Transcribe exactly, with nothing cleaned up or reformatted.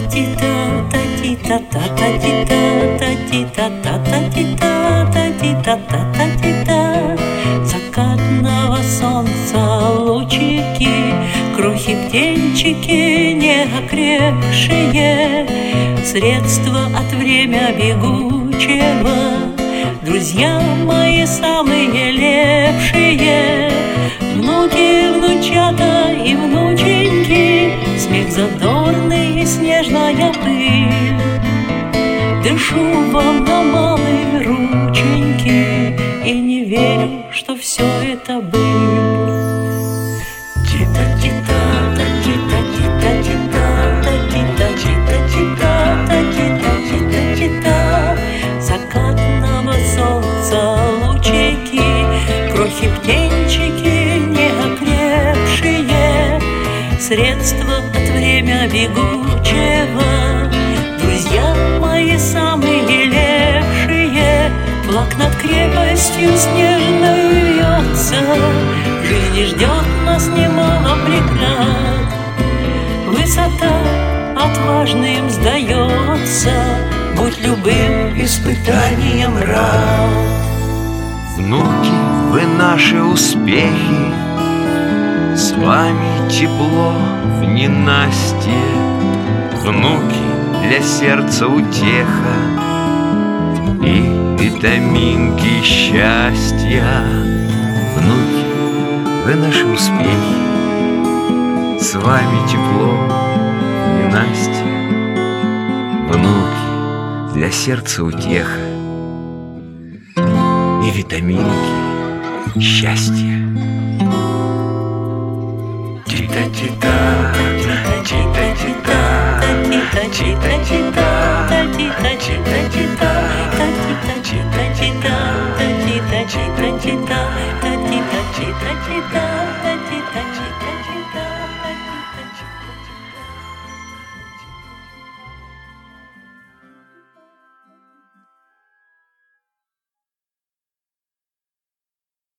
Закатного солнца лучики, крохи птенчики неокрепшие, средства от время бегучего, друзья мои самые лепшие. Внуки, внучата и внученьки, смех задорный и снежная пыль. Дышу вам на малые рученьки и не верю, что все это быль. Тита-тита, та-тита-тита, тита, та-тита-тита, тита, та-тита-тита. Закатного солнца лучики, крохи птенчики неокрепшие, средства от время бегучего, друзья мои самые лепшие. Флаг над крепостью снежной вьется, в жизни ждет нас немало преград. Высота отважным сдается, будь любым испытанием рад. Внуки, вы наши успехи, с вами тепло в ненастье. Внуки, для сердца утеха и витаминки счастья. Внуки, вы наши успехи, с вами тепло в ненастье. Внуки, для сердца утеха и витаминки счастья. Тита-тита, тита-тита, Тита-тита, тита-тита, тита-тита, тита-тита, тита-тита, тита-тита, тита-тита, тита-тита.